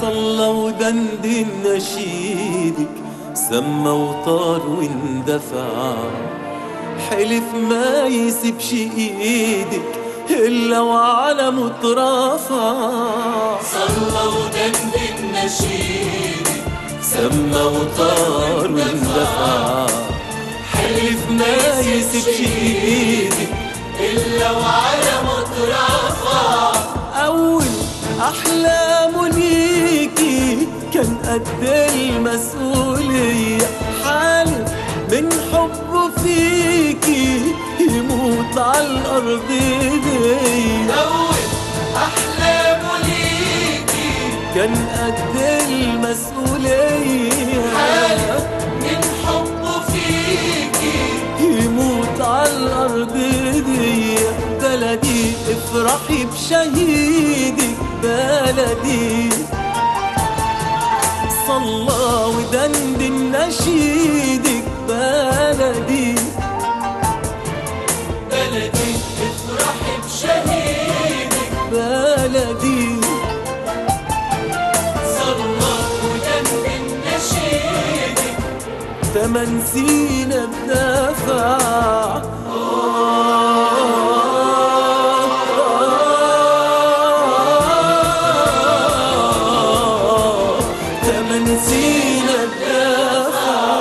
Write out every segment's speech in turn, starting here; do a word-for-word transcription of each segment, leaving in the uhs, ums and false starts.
صلى ودندن نشيدك، سمى وطار واندفع، حلف ما يسيبش ايدك الا وعلى مترفع. صلى ودندن نشيدك، سمى وطار واندفع، حلف ما يسيبش ايدك إلا وعلى مترفع. أول أحلامه ليكي كان قد المسؤولية، حالف من حبه فيكي يموت على الأرض دي. أول أحلامه ليكي كان قد المسؤولية، حالف من حبه فيكي يموت على الأرض دي. بلدي افرحي بشهيدك، بلدي صلى ودندن نشيدك، بلدي بلدي افرحي بشهيدك، بلدي صلى ودندن نشيدك. تمن سينا بدافع. تمن سينا بدافع.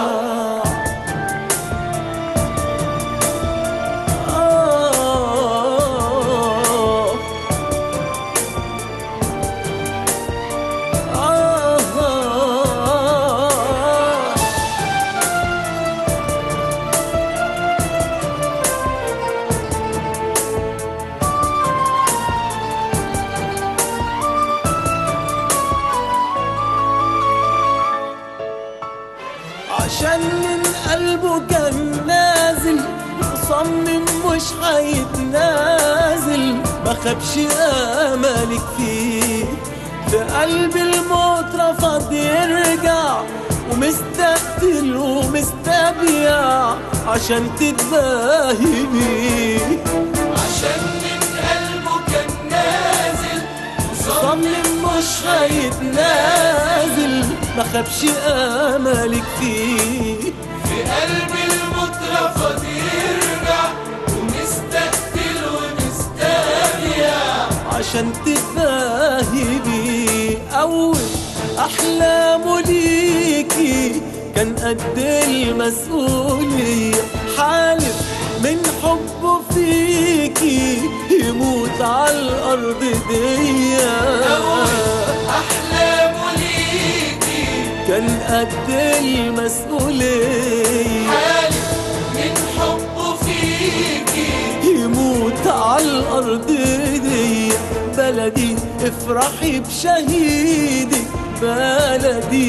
عشان من قلبه كان نازل، مصمم مش هيتنازل، ما خابش املك فيه، في قلب الموت رفض يرجع، ومستقتل ومستبيع عشان تتباهي بيه. عشان من قلبه كان نازل، مصمم مش هيتنازل، ما خابش املك فيه، في قلب الموت رفض يرجع، ومستقتل ومستبيع عشان تتباهي بيه. أول أحلامه ليكي كان قد المسؤولية، حالف من حبه فيكي يموت على الأرض دي. أول أحلامه ليكي كان قد المسؤولية، حالف من حبه فيكي يموت على الأرض دي. بلدي افرحي بشهيدك، بلدي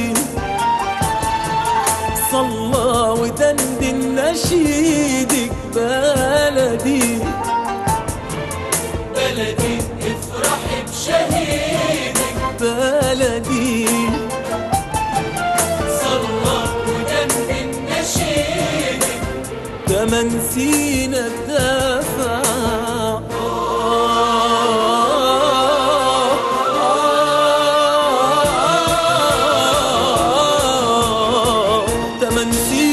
صلى ودندن نشيدك، بلدي بلدي افرحي بشهيدك، بلدي صلى ودندن نشيدك. تمن سينا بدافع. تمن سينا